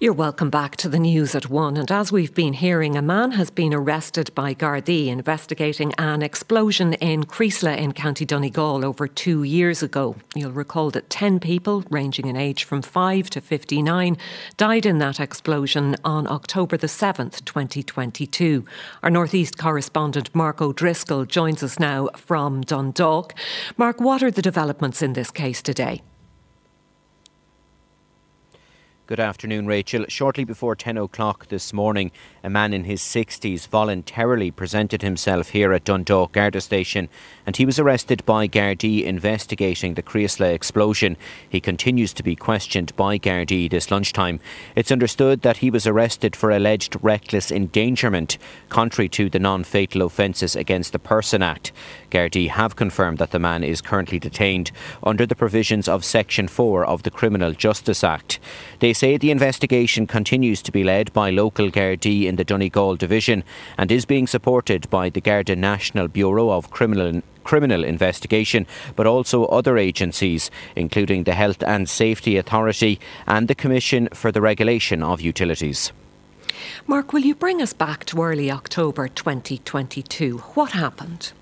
You're welcome back to the news at 1. And as we've been hearing, a man has been arrested by Gardaí investigating an explosion in Creasla in County Donegal over 2 years ago. You'll recall that 10 people, ranging in age from 5 to 59, died in that explosion on October the 7th, 2022. Our North East correspondent Mark O'Driscoll joins us now from Dundalk. Mark, what are the developments in this case today? Good afternoon, Rachel. Shortly before 10 o'clock this morning, a man in his 60s voluntarily presented himself here at Dundalk Garda Station and he was arrested by Gardaí investigating the Creasla explosion. He continues to be questioned by Gardaí this lunchtime. It's understood that he was arrested for alleged reckless endangerment, contrary to the Non-Fatal Offences Against the Person Act. Gardaí have confirmed that the man is currently detained under the provisions of Section 4 of the Criminal Justice Act. They say the investigation continues to be led by local Gardaí in the Donegal division and is being supported by the Garda National Bureau of Criminal Investigation, but also other agencies, including the Health and Safety Authority and the Commission for the Regulation of Utilities. Mark, will you bring us back to early October 2022? What happened?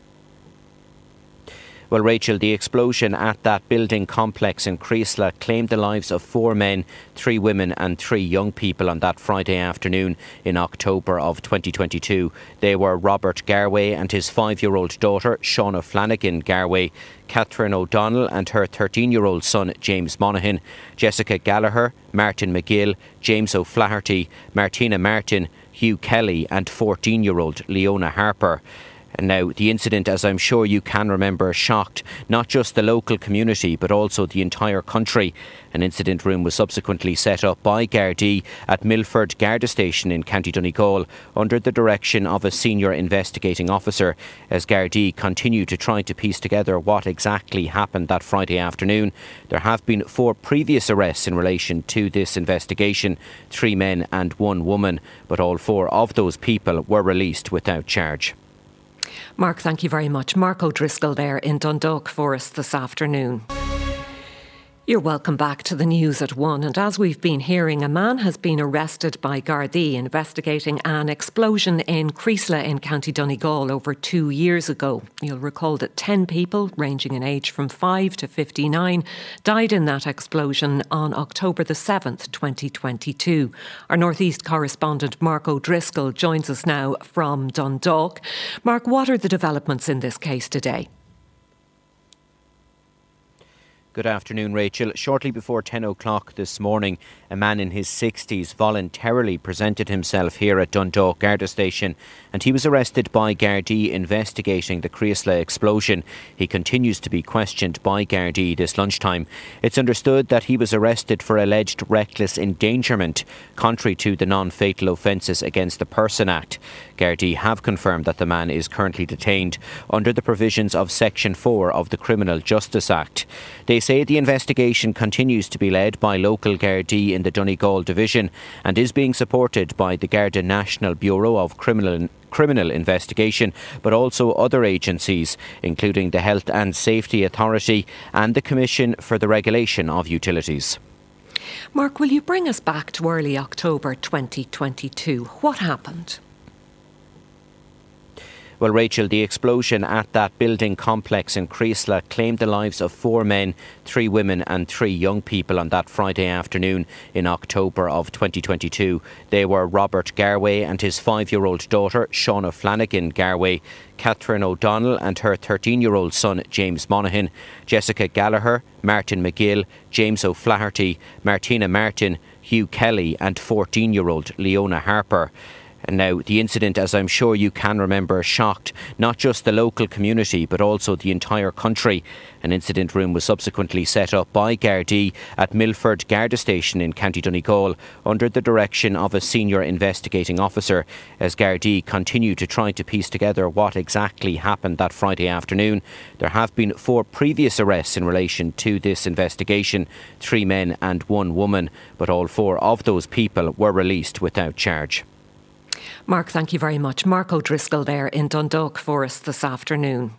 Well, Rachel, the explosion at that building complex in Creasla claimed the lives of 4 men, 3 women and 3 young people on that Friday afternoon in October of 2022. They were Robert Garway and his 5-year-old daughter, Shauna Flanagan Garway, Catherine O'Donnell and her 13-year-old son, James Monaghan, Jessica Gallagher, Martin McGill, James O'Flaherty, Martina Martin, Hugh Kelly and 14-year-old Leona Harper. And now, the incident, as I'm sure you can remember, shocked not just the local community but also the entire country. An incident room was subsequently set up by Gardaí at Milford Garda Station in County Donegal under the direction of a senior investigating officer as Gardaí continue to try to piece together what exactly happened that Friday afternoon. There have been 4 previous arrests in relation to this investigation, 3 men and 1 woman, but all 4 of those people were released without charge. Mark, thank you very much. Mark O'Driscoll there in Dundalk for us this afternoon. You're welcome back to the news at 1. And as we've been hearing, a man has been arrested by Gardaí investigating an explosion in Creasla in County Donegal over 2 years ago. You'll recall that 10 people, ranging in age from 5 to 59, died in that explosion on October the 7th, 2022. Our North East correspondent Mark O'Driscoll joins us now from Dundalk. Mark, what are the developments in this case today? Good afternoon, Rachel. Shortly before 10 o'clock this morning, a man in his 60s voluntarily presented himself here at Dundalk Garda Station and he was arrested by Gardaí investigating the Creasla explosion. He continues to be questioned by Gardaí this lunchtime. It's understood that he was arrested for alleged reckless endangerment, contrary to the Non-Fatal Offences Against the Person Act. Gardaí have confirmed that the man is currently detained under the provisions of Section 4 of the Criminal Justice Act. They say the investigation continues to be led by local Gardaí in the Donegal division and is being supported by the Garda National Bureau of Criminal Investigation, but also other agencies, including the Health and Safety Authority and the Commission for the Regulation of Utilities. Mark, will you bring us back to early October 2022? What happened? Well, Rachel, the explosion at that building complex in Creasla claimed the lives of 4 men, 3 women and 3 young people on that Friday afternoon in October of 2022. They were Robert Garway and his 5-year-old daughter, Shauna Flanagan Garway, Catherine O'Donnell and her 13-year-old son, James Monaghan, Jessica Gallagher, Martin McGill, James O'Flaherty, Martina Martin, Hugh Kelly and 14-year-old Leona Harper. And now, the incident, as I'm sure you can remember, shocked not just the local community but also the entire country. An incident room was subsequently set up by Gardaí at Milford Garda Station in County Donegal under the direction of a senior investigating officer as Gardaí continue to try to piece together what exactly happened that Friday afternoon. There have been 4 previous arrests in relation to this investigation, 3 men and 1 woman, but all 4 of those people were released without charge. Mark, thank you very much. Mark O'Driscoll there in Dundalk for us this afternoon.